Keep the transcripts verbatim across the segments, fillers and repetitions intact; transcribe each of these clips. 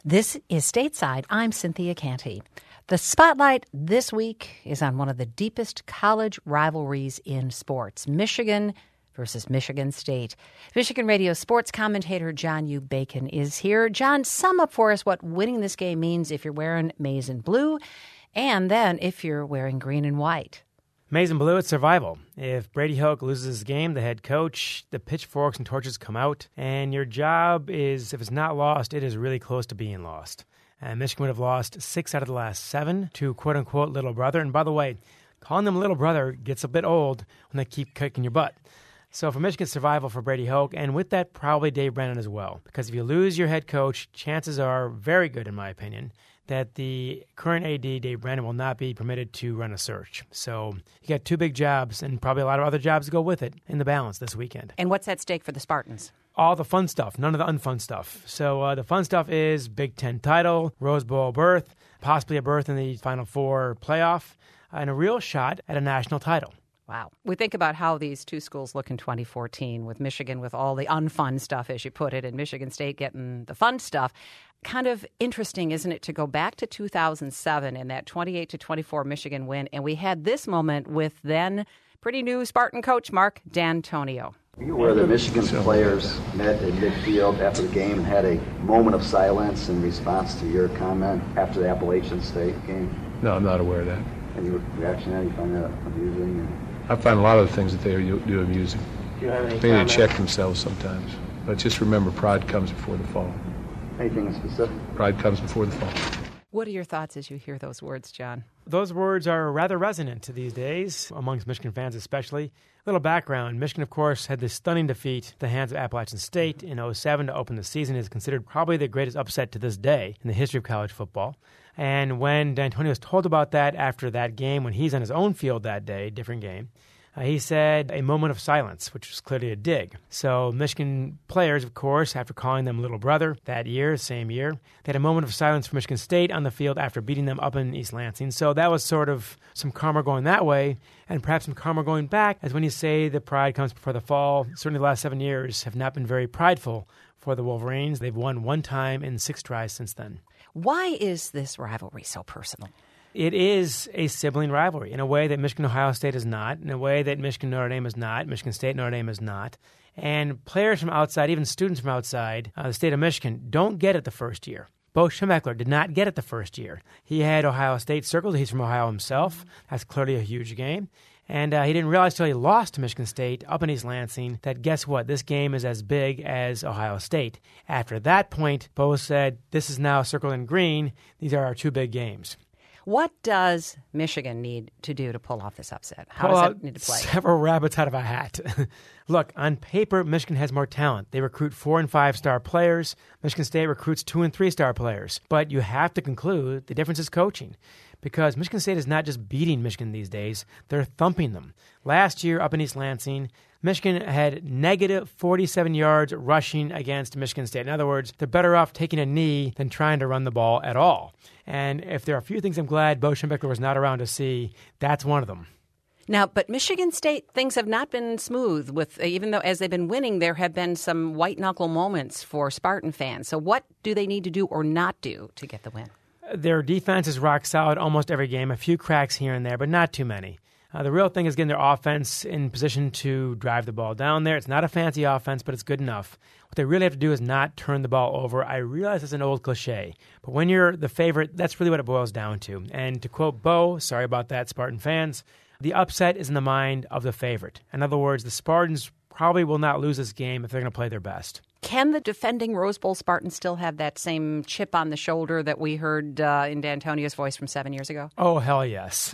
This is Stateside. I'm Cynthia Canty. The spotlight this week is on one of the deepest college rivalries in sports, Michigan versus Michigan State. Michigan Radio sports commentator John U. Bacon is here. John, sum up for us what winning this game means if you're wearing maize and blue, and then if you're wearing green and white. Maize and blue, it's survival. If Brady Hoke loses his game, the head coach, the pitchforks and torches come out, and your job is, if it's not lost, it is really close to being lost. And Michigan would have lost six out of the last seven to quote-unquote little brother. And by the way, calling them little brother gets a bit old when they keep kicking your butt. So for Michigan's survival for Brady Hoke, and with that, probably Dave Brennan as well. Because if you lose your head coach, chances are very good, in my opinion, that the current A D, Dave Brennan, will not be permitted to run a search. So you got two big jobs and probably a lot of other jobs to go with it in the balance this weekend. And what's at stake for the Spartans? All the fun stuff, none of the unfun stuff. So uh, the fun stuff is Big Ten title, Rose Bowl berth, possibly a berth in the Final Four playoff, and a real shot at a national title. Wow. We think about how these two schools look in twenty fourteen with Michigan with all the unfun stuff, as you put it, and Michigan State getting the fun stuff. Kind of interesting, isn't it, to go back to two thousand seven and that twenty-eight to twenty-four Michigan win, and we had this moment with then pretty new Spartan coach Mark D'Antonio. Were you aware that Michigan's players met at midfield after the game and had a moment of silence in response to your comment after the Appalachian State game? No, I'm not aware of that. Any reaction to that? You find that amusing? I find a lot of the things that they do amusing. Do you have any Maybe they check themselves sometimes. But just remember, pride comes before the fall. Anything specific? Pride comes before the fall. What are your thoughts as you hear those words, John? Those words are rather resonant these days, amongst Michigan fans especially. A little background. Michigan, of course, had this stunning defeat at the hands of Appalachian State in oh seven to open the season. It is considered probably the greatest upset to this day in the history of college football. And when D'Antonio was told about that after that game, when he's on his own field that day, different game, Uh, he said a moment of silence, which was clearly a dig. So Michigan players, of course, after calling them little brother that year, same year, they had a moment of silence for Michigan State on the field after beating them up in East Lansing. So that was sort of some karma going that way, and perhaps some karma going back, as when you say the pride comes before the fall. Certainly the last seven years have not been very prideful for the Wolverines. They've won one time in six tries since then. Why is this rivalry so personal? It is a sibling rivalry in a way that Michigan-Ohio State is not, in a way that Michigan-Notre Dame is not, Michigan State-Notre Dame is not. And players from outside, even students from outside uh, the state of Michigan, don't get it the first year. Bo Schembechler did not get it the first year. He had Ohio State circled. He's from Ohio himself. That's clearly a huge game. And uh, he didn't realize until he lost to Michigan State up in East Lansing that, guess what, this game is as big as Ohio State. After that point, Bo said, this is now circled in green. These are our two big games. What does Michigan need to do to pull off this upset? How pull does out it need to play? Several rabbits out of a hat. Look, on paper, Michigan has more talent. They recruit four- and five-star players. Michigan State recruits two- and three-star players. But you have to conclude the difference is coaching. Because Michigan State is not just beating Michigan these days, they're thumping them. Last year, up in East Lansing, Michigan had negative forty-seven yards rushing against Michigan State. In other words, they're better off taking a knee than trying to run the ball at all. And if there are a few things I'm glad Bo Schembechler was not around to see, that's one of them. Now, but Michigan State, things have not been smooth. With even though as they've been winning, there have been some white-knuckle moments for Spartan fans. So what do they need to do or not do to get the win? Their defense is rock solid almost every game, a few cracks here and there, but not too many. Uh, the real thing is getting their offense in position to drive the ball down there. It's not a fancy offense, but it's good enough. What they really have to do is not turn the ball over. I realize it's an old cliche, but when you're the favorite, that's really what it boils down to. And to quote Bo, sorry about that, Spartan fans, the upset is in the mind of the favorite. In other words, the Spartans probably will not lose this game if they're going to play their best. Can the defending Rose Bowl Spartans still have that same chip on the shoulder that we heard uh, in D'Antonio's voice from seven years ago? Oh, hell yes.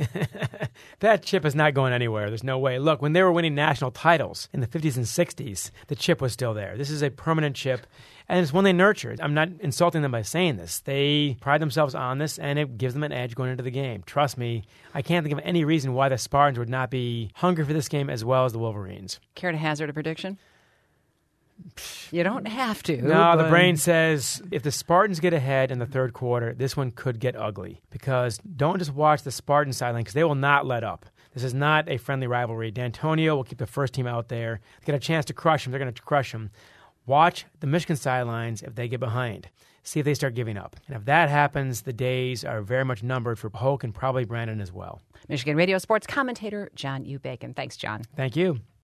That chip is not going anywhere. There's no way. Look, when they were winning national titles in the fifties and sixties, the chip was still there. This is a permanent chip, and it's one they nurtured. I'm not insulting them by saying this. They pride themselves on this, and it gives them an edge going into the game. Trust me, I can't think of any reason why the Spartans would not be hungry for this game as well as the Wolverines. Care to hazard a prediction? You don't have to. No, but... the brain says if the Spartans get ahead in the third quarter, this one could get ugly. Because don't just watch the Spartan sideline, because they will not let up. This is not a friendly rivalry. D'Antonio will keep the first team out there. They get a chance to crush them. They're going to crush them. Watch the Michigan sidelines if they get behind. see if they start giving up. And if that happens, the days are very much numbered for Polk and probably Brandon as well. Michigan Radio Sports commentator John U. Bacon. Thanks, John. Thank you.